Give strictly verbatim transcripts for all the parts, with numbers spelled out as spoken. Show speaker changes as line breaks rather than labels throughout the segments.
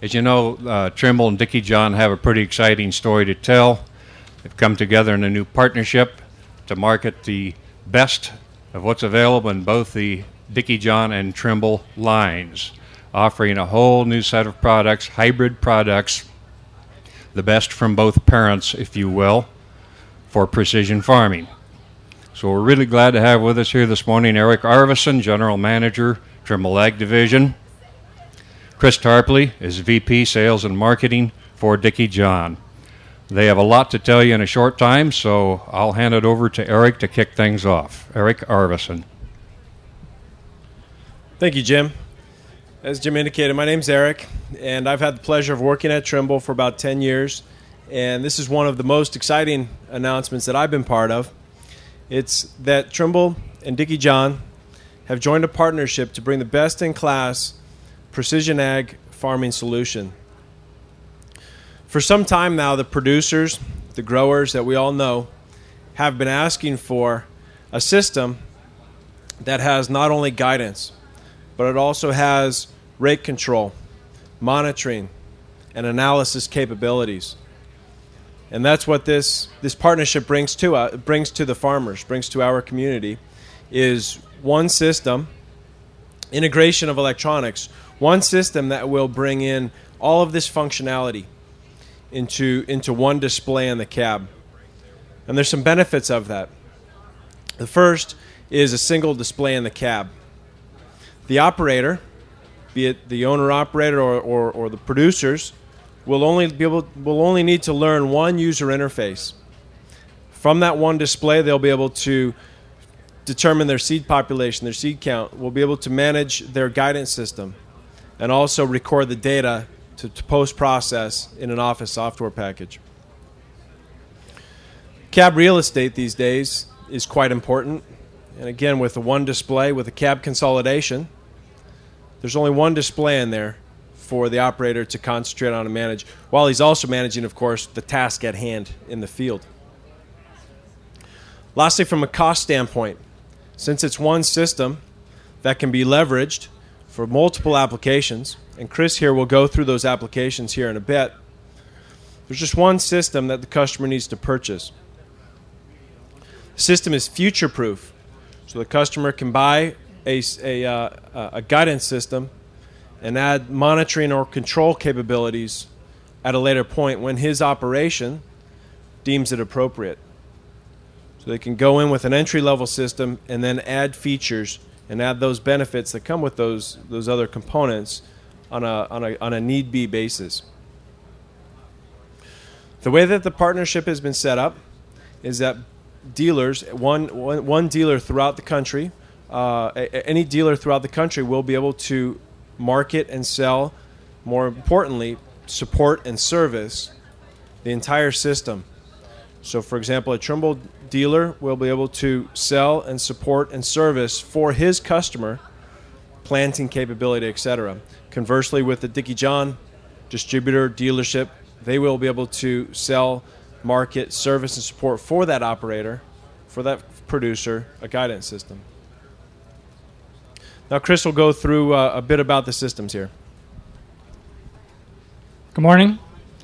As you know, uh, Trimble and Dickie John have a pretty exciting story to tell. They've come together in a new partnership to market the best of what's available in both the Dickie John and Trimble lines, offering a whole new set of products, hybrid products, the best from both parents, if you will, for precision farming. So we're really glad to have with us here this morning Eric Arvidsson, General Manager, Trimble Ag Division. Chris Tarpley is V P Sales and Marketing for Dickie John. They have a lot to tell you in a short time, so I'll hand it over to Eric to kick things off. Eric Arvidsson.
Thank you, Jim. As Jim indicated, my name's Eric, and I've had the pleasure of working at Trimble for about ten years, and this is one of the most exciting announcements that I've been part of. It's that Trimble and Dickie John have joined a partnership to bring the best-in-class precision ag farming solution. For some time now, the producers, the growers that we all know, have been asking for a system that has not only guidance, but it also has rate control, monitoring, and analysis capabilities. And that's what this, this partnership brings to uh, brings to the farmers, brings to our community, is one system, integration of electronics, one system that will bring in all of this functionality into, into one display in the cab. And there's some benefits of that. The first is a single display in the cab. The operator, be it the owner-operator or, or, or the producers, will only be able will only need to learn one user interface. From that one display, they'll be able to determine their seed population, their seed count. We'll be able to manage their guidance system and also record the data to, to post-process in an Office software package. Cab real estate these days is quite important. And again, with the one display, with the cab consolidation, there's only one display in there for the operator to concentrate on and manage, while he's also managing, of course, the task at hand in the field. Lastly, from a cost standpoint, since it's one system that can be leveraged for multiple applications, and Chris here will go through those applications here in a bit, there's just one system that the customer needs to purchase. The system is future-proof, so the customer can buy a, a, uh, a guidance system and add monitoring or control capabilities at a later point when his operation deems it appropriate. So they can go in with an entry-level system and then add features and add those benefits that come with those those other components on a on a on a need-be basis. The way that the partnership has been set up is that dealers, one one, one dealer throughout the country, uh, any dealer throughout the country will be able to market and sell, more importantly, support and service the entire system. So, for example, a Trimble dealer will be able to sell and support and service for his customer planting capability, et cetera. Conversely, with the Dickie John distributor dealership, they will be able to sell, market, service, and support for that operator, for that producer, a guidance system. Now, Chris will go through uh, a bit about the systems here.
Good morning.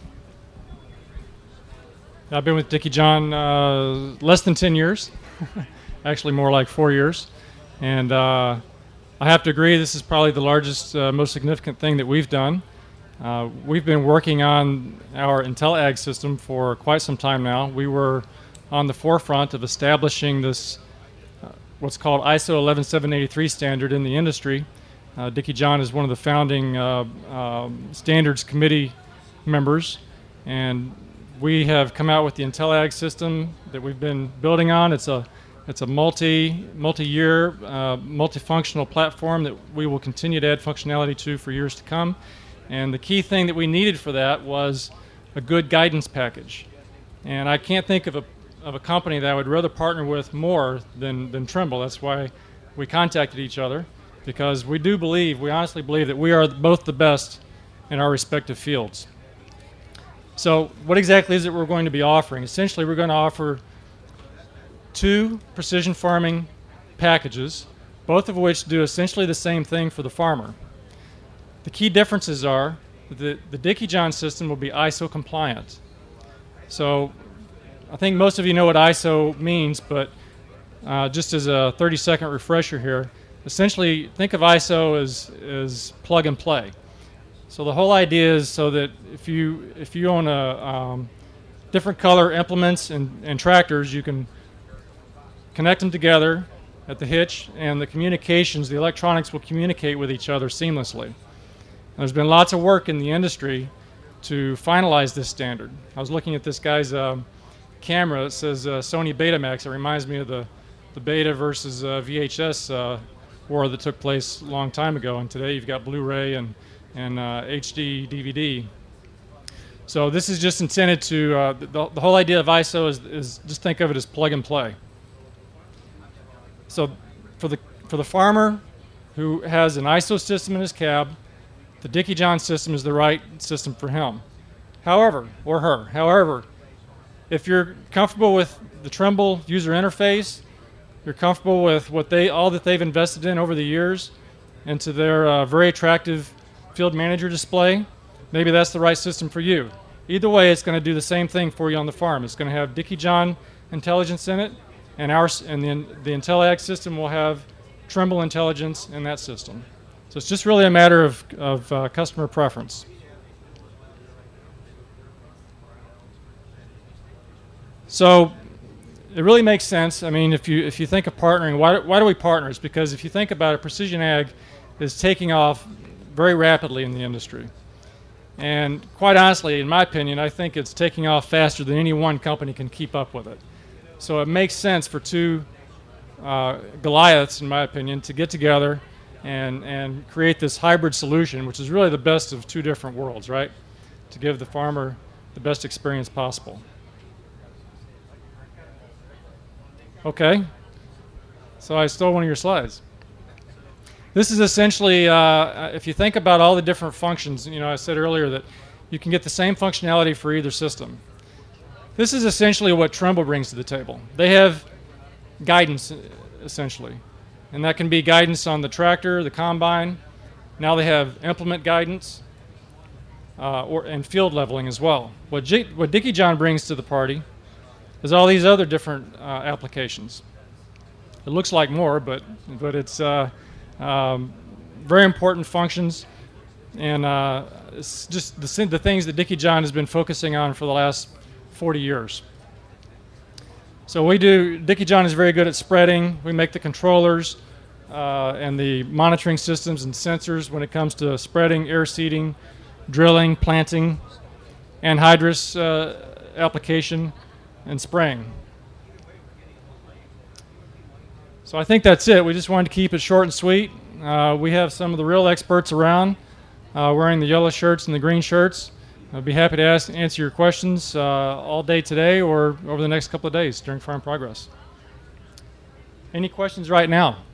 I've been with Dickie John uh, less than ten years, actually more like four years. And uh, I have to agree, this is probably the largest, uh, most significant thing that we've done. Uh, we've been working on our IntelliAg system for quite some time now. We were on the forefront of establishing this, uh, what's called I S O eleven seven eighty-three standard in the industry. Uh, Dickie John is one of the founding uh, uh, standards committee members, and we have come out with the IntelliAg system that we've been building on. It's a it's a multi multi-year, uh, multifunctional platform that we will continue to add functionality to for years to come. And the key thing that we needed for that was a good guidance package. And I can't think of a of a company that I would rather partner with more than than Trimble. That's why we contacted each other, because we do believe, we honestly believe that we are both the best in our respective fields. So what exactly is it we're going to be offering? Essentially, we're going to offer two precision farming packages, both of which do essentially the same thing for the farmer. The key differences are The, the Dickie John system will be I S O compliant. So I think most of you know what I S O means, but uh, just as a thirty second refresher here, essentially think of I S O as, as plug and play. So the whole idea is so that if you, if you own a um, different color implements and, and tractors, you can connect them together at the hitch, and the communications, the electronics will communicate with each other seamlessly. And there's been lots of work in the industry to finalize this standard. I was looking at this guy's um, camera. It says uh, Sony Betamax. It reminds me of the, the Beta versus uh, V H S uh, war that took place a long time ago, and today you've got Blu-ray and, and uh, H D D V D. So this is just intended to, uh, the, the whole idea of I S O is, is just think of it as plug and play. So for the, for the farmer who has an I S O system in his cab, the Dickie John system is the right system for him. However, or her, however, if you're comfortable with the Trimble user interface, you're comfortable with what they, all that they've invested in over the years into their uh, very attractive field manager display, maybe that's the right system for you. Either way, it's going to do the same thing for you on the farm. It's going to have Dickie John intelligence in it, and, our, and the, the IntelliAg system will have Trimble intelligence in that system. So it's just really a matter of, of uh, customer preference. So it really makes sense. I mean, if you, if you think of partnering, why, why do we partner? It's because if you think about it, precision ag is taking off very rapidly in the industry. And quite honestly, in my opinion, I think it's taking off faster than any one company can keep up with it. So it makes sense for two uh, Goliaths, in my opinion, to get together and, and create this hybrid solution, which is really the best of two different worlds, right? To give the farmer the best experience possible. Okay, so I stole one of your slides. This is essentially, uh, if you think about all the different functions, you know, I said earlier that you can get the same functionality for either system. This is essentially what Trimble brings to the table. They have guidance, essentially, and that can be guidance on the tractor, the combine. Now they have implement guidance uh, or, and field leveling as well. What, G what Dickie John brings to the party is all these other different uh, applications. It looks like more, but, but it's uh, um, very important functions, and uh, it's just the, the things that Dickie John has been focusing on for the last forty years. So we do, Dickie John is very good at spreading. We make the controllers uh, and the monitoring systems and sensors when it comes to spreading, air seeding, drilling, planting, anhydrous uh, application, and spraying. So I think that's it. We just wanted to keep it short and sweet. Uh, we have some of the real experts around uh, wearing the yellow shirts and the green shirts. I'd be happy to ask, answer your questions uh, all day today or over the next couple of days during Farm Progress. Any questions right now?